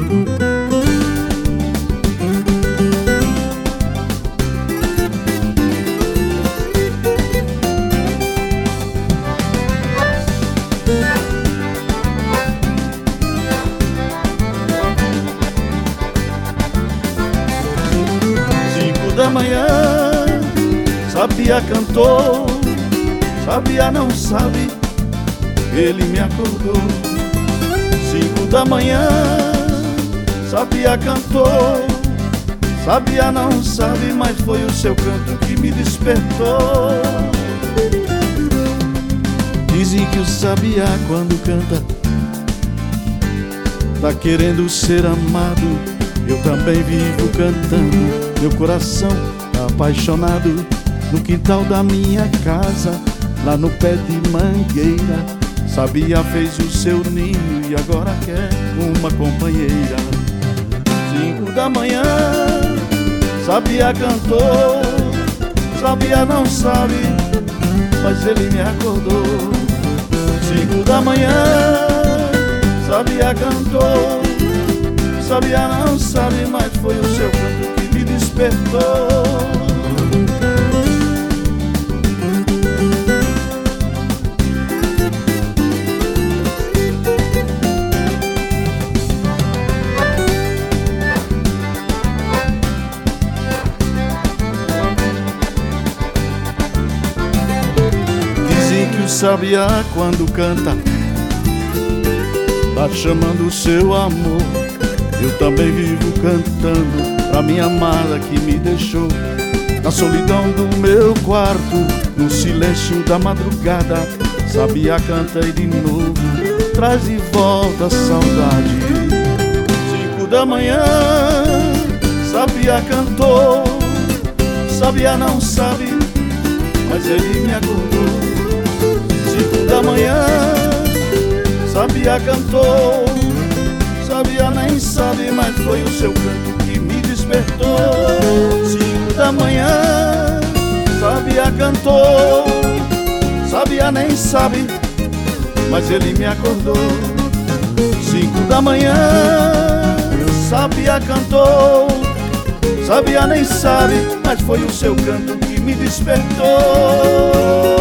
Da manhã, Sabiá cantou, Sabiá não sabe, ele me acordou. 5 da manhã, Sabiá cantou, Sabiá não sabe, mas foi o seu canto que me despertou. Dizem que o Sabiá quando canta tá querendo ser amado. Eu também vivo cantando, meu coração tá apaixonado. No quintal da minha casa, lá no pé de mangueira, Sabiá fez o seu ninho e agora quer uma companheira. 5 da manhã, Sabiá cantou, Sabiá não sabe, mas ele me acordou. 5 da manhã, Sabiá cantou, Sabiá não sabe, mas foi o seu canto que me despertou. Dizem que o Sabiá quando canta tá chamando o seu amor. Eu também vivo cantando pra minha amada que me deixou. Na solidão do meu quarto, no silêncio da madrugada, Sabiá canta e de novo traz de volta a saudade. 5 da manhã, Sabiá cantou, Sabiá não sabe, mas ele me acordou. 5 da manhã, Sabiá cantou, Sabiá nem sabe, mas foi o seu canto que me despertou. 5 da manhã, Sabiá cantou, Sabiá nem sabe, mas ele me acordou. 5 da manhã, Sabiá cantou, Sabiá nem sabe, mas foi o seu canto que me despertou.